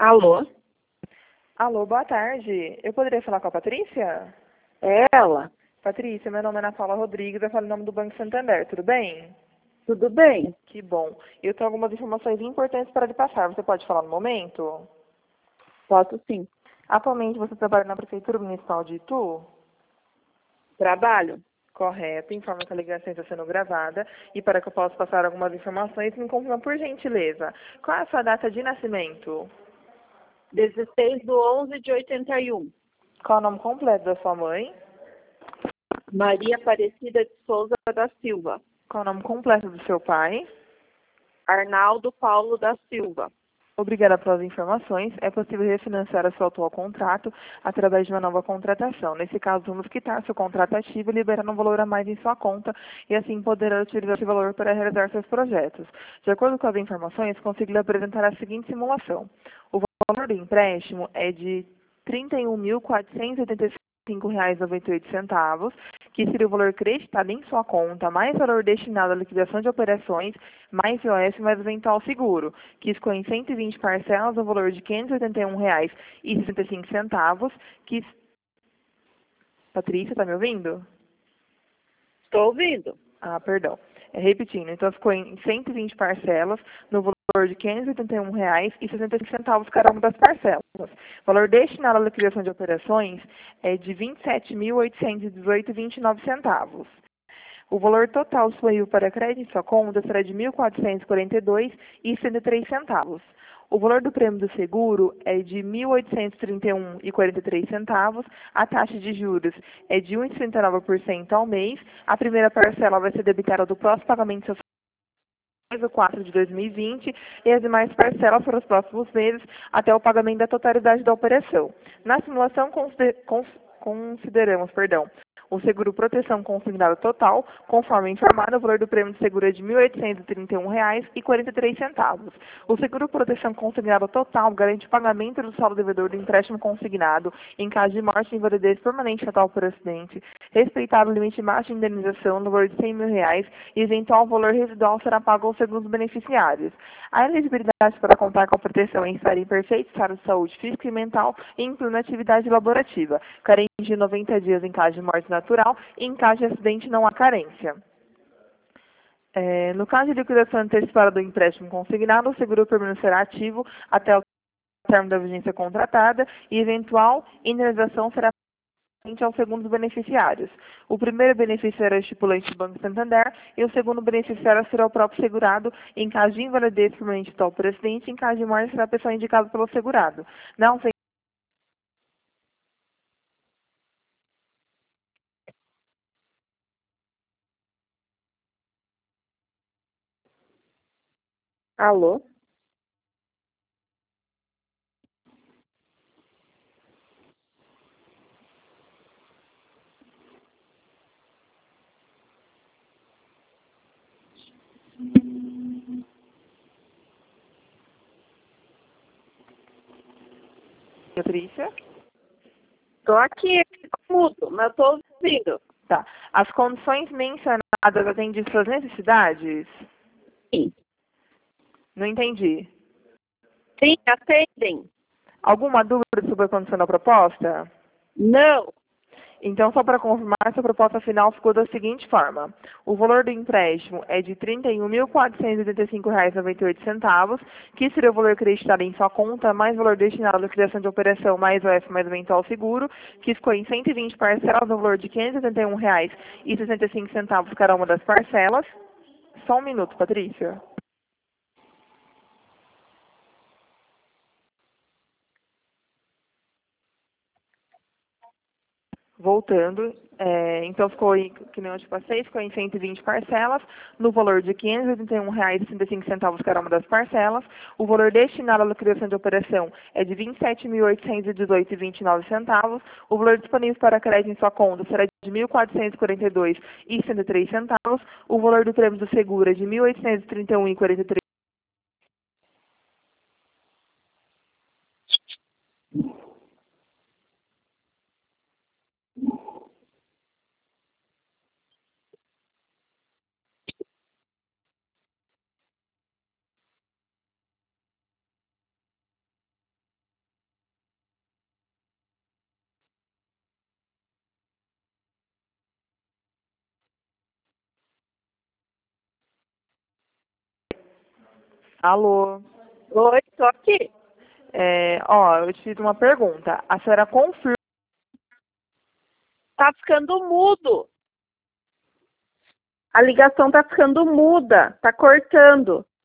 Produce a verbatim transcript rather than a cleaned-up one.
Alô? Alô, boa tarde. Eu poderia falar com a Patrícia? É ela? Patrícia, meu nome é Ana Paula Rodrigues, eu falo em nome do Banco Santander, tudo bem? Tudo bem? Que bom. Eu tenho algumas informações importantes para lhe passar. Você pode falar no momento? Posso sim. Atualmente você trabalha na Prefeitura Municipal de Itu? Trabalho? Correto. Informa que a ligação está sendo gravada. E para que eu possa passar algumas informações, me confirma por gentileza. Qual é a sua data de nascimento? dezesseis de onze de oitenta e um. Qual é o nome completo da sua mãe? Maria Aparecida de Souza da Silva. Qual é o nome completo do seu pai? Arnaldo Paulo da Silva. Obrigada pelas informações. É possível refinanciar o seu atual contrato através de uma nova contratação. Nesse caso, vamos quitar seu contrato ativo, liberando um valor a mais em sua conta e assim poderá utilizar esse valor para realizar seus projetos. De acordo com as informações, consigo lhe apresentar a seguinte simulação. O valor do empréstimo é de trinta e um mil quatrocentos e oitenta e cinco reais e noventa e oito centavos, que seria o valor creditado em sua conta, mais valor destinado à liquidação de operações, mais I O F, mais eventual seguro, que ficou em cento e vinte parcelas, no valor de quinhentos e oitenta e um reais e sessenta e cinco centavos, que... Patrícia, está me ouvindo? Estou ouvindo. Ah, perdão. É, repetindo, então ficou em cento e vinte parcelas, no valor de quinhentos e oitenta e um reais e sessenta e cinco centavos cada uma das parcelas. O valor destinado à liquidação de operações é de vinte e sete mil oitocentos e dezoito reais e vinte e nove centavos. O valor total disponível para crédito em sua conta será de mil quatrocentos e quarenta e dois reais e cento e três centavos. O valor do prêmio do seguro é de mil oitocentos e trinta e um reais e quarenta e três centavos. A taxa de juros é de um vírgula sessenta e nove por cento ao mês. A primeira parcela vai ser debitada do próximo pagamento social do quatro de dois mil e vinte e as demais parcelas para os próximos meses até o pagamento da totalidade da operação. Na simulação, consider- cons- consideramos, perdão, o seguro proteção consignado total, conforme informado, o valor do prêmio de seguro é de mil oitocentos e trinta e um reais e quarenta e três centavos. O seguro proteção consignado total garante o pagamento do saldo devedor do empréstimo consignado em caso de morte e invalidez permanente fatal por acidente, respeitado o limite máximo de indenização no valor de cem mil reais e eventual valor residual será pago aos segundos beneficiários. A elegibilidade para contar com a proteção é estar em perfeito estado de saúde física e mental e em plena atividade laborativa, carente de noventa dias em caso de morte natural e em caso de acidente não há carência. É, no caso de liquidação antecipada do empréstimo consignado, o seguro permanecerá ativo até o término da vigência contratada e eventual indenização será frente aos segundos beneficiários. O primeiro beneficiário é o estipulante do Banco Santander e o segundo beneficiário será o próprio segurado em caso de invalidez permanente total por acidente, em caso de morte será a pessoa indicada pelo segurado. Não sei. Alô? Patrícia? Estou aqui, mudo, mas estou ouvindo. Tá. As condições mencionadas atendem suas necessidades? Sim. Não entendi. Sim, atendem. Alguma dúvida sobre a condição da proposta? Não. Então, só para confirmar, essa proposta final ficou da seguinte forma. O valor do empréstimo é de trinta e um mil quatrocentos e oitenta e cinco reais e noventa e oito centavos, que seria o valor acreditado em sua conta, mais valor destinado à liquidação de operação, mais o F, mais o eventual seguro, que ficou em cento e vinte parcelas, no valor de quinhentos e oitenta e um reais e sessenta e cinco centavos cada uma das parcelas. Só um minuto, Patrícia. Voltando, é, então ficou, em- que nem eu te passei, ficou em cento e vinte parcelas, no valor de quinhentos e oitenta e um reais e sessenta e cinco centavos cada uma das parcelas. O valor destinado à liquidação de operação é de vinte e sete mil oitocentos e dezoito reais e vinte e nove centavos. O valor disponível para crédito em sua conta será de mil quatrocentos e quarenta e dois reais e cento e três centavos. O valor do prêmio do seguro é de mil oitocentos e trinta e um reais e quarenta e três centavos. Alô? Oi, tô aqui. É, ó, eu te fiz uma pergunta. A senhora confirma. Tá ficando mudo. A ligação tá ficando muda, tá cortando.